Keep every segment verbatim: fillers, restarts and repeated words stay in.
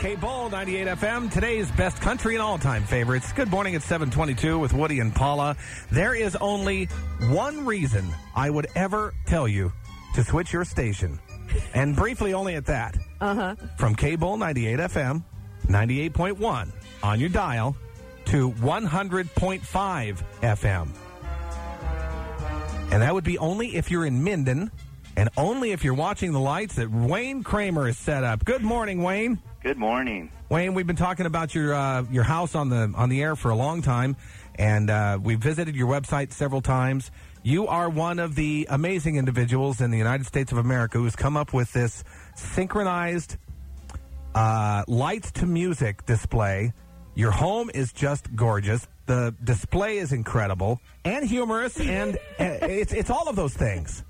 K-Bull, ninety-eight F M, today's best country and all-time favorites. Good morning at seven twenty-two with Woody and Paula. There is only one reason I would ever tell you to switch your station, and briefly only at that. Uh-huh. From K-Bull, ninety-eight F M, ninety-eight point one on your dial to one hundred point five F M. And that would be only if you're in Minden, and only if you're watching the lights that Wayne Kramer is set up. Good morning, Wayne. Good morning. Wayne, we've been talking about your uh, your house on the on the air for a long time, and uh, we visited your website several times. You are one of the amazing individuals in the United States of America who's come up with this synchronized uh, lights to music display. Your home is just gorgeous. The display is incredible and humorous, and uh, it's it's all of those things.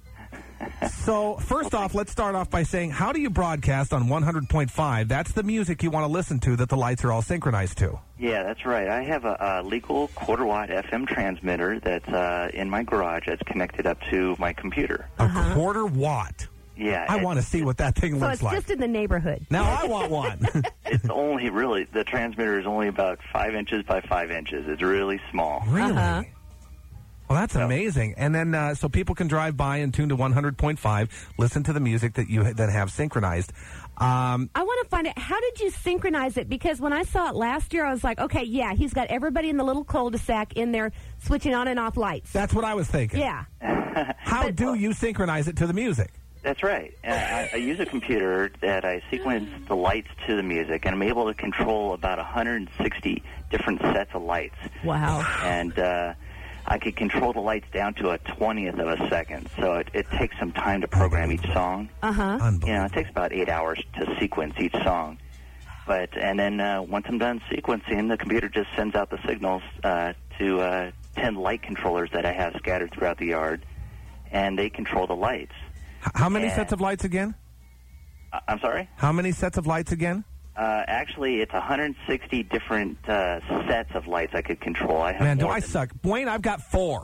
So, first off, let's start off by saying, how do you broadcast on one hundred point five? That's the music you want to listen to that the lights are all synchronized to. Yeah, that's right. I have a, a legal quarter-watt F M transmitter that's uh, in my garage that's connected up to my computer. Uh-huh. A quarter watt? Yeah. I want to see what that thing so looks it's like. just in the neighborhood. Now I want one. It's only really, the transmitter is only about five inches by five inches. It's really small. Really? Uh-huh. Well, that's Yep. amazing. And then, uh, so people can drive by and tune to one hundred point five, listen to the music that you that have synchronized. Um, I want to find out, how did you synchronize it? Because when I saw it last year, I was like, okay, yeah, he's got everybody in the little cul-de-sac in there switching on and off lights. that's what I was thinking. Yeah. How But- do you synchronize it to the music? That's right. Uh, I, I use a computer that I sequence the lights to the music, and I'm able to control about one hundred sixty different sets of lights. Wow. And uh, I could control the lights down to a twentieth of a second, so it, it takes some time to program each song. Uh-huh. You know, Unbelievable. it takes about eight hours to sequence each song. But and then uh, once I'm done sequencing, the computer just sends out the signals uh, to uh, ten light controllers that I have scattered throughout the yard, and they control the lights. H- How many Yeah. sets of lights again? Uh, I'm sorry? How many sets of lights again? Uh, actually, it's one hundred sixty different uh, sets of lights I could control. I have Man, do more I than- suck. Wayne, I've got four.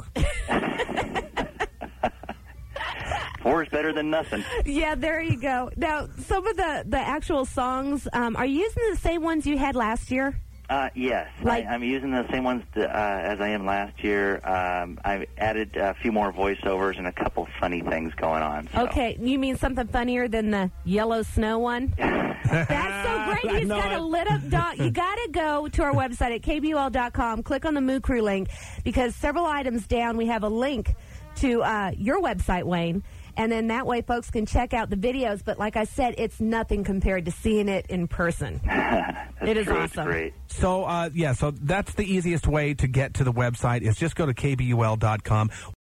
Four is better than nothing. Yeah, there you go. Now, some of the, the actual songs, um, are you using the same ones you had last year? Uh, yes, Like- I, I'm using the same ones that, uh, as I am last year. Um, I've added a few more voiceovers and a couple funny things going on. So. Okay, you mean something funnier than the yellow snow one? That's so great. I You've know got it. a lit up dot. You got to go to our website at K B U L dot com. Click on the Moo Crew link, because several items down we have a link to uh, your website, Wayne. And then that way folks can check out the videos. But like I said, it's nothing compared to seeing it in person. That's It is true. awesome. It's great. So, uh, yeah, so that's the easiest way to get to the website is just go to K B U L dot com.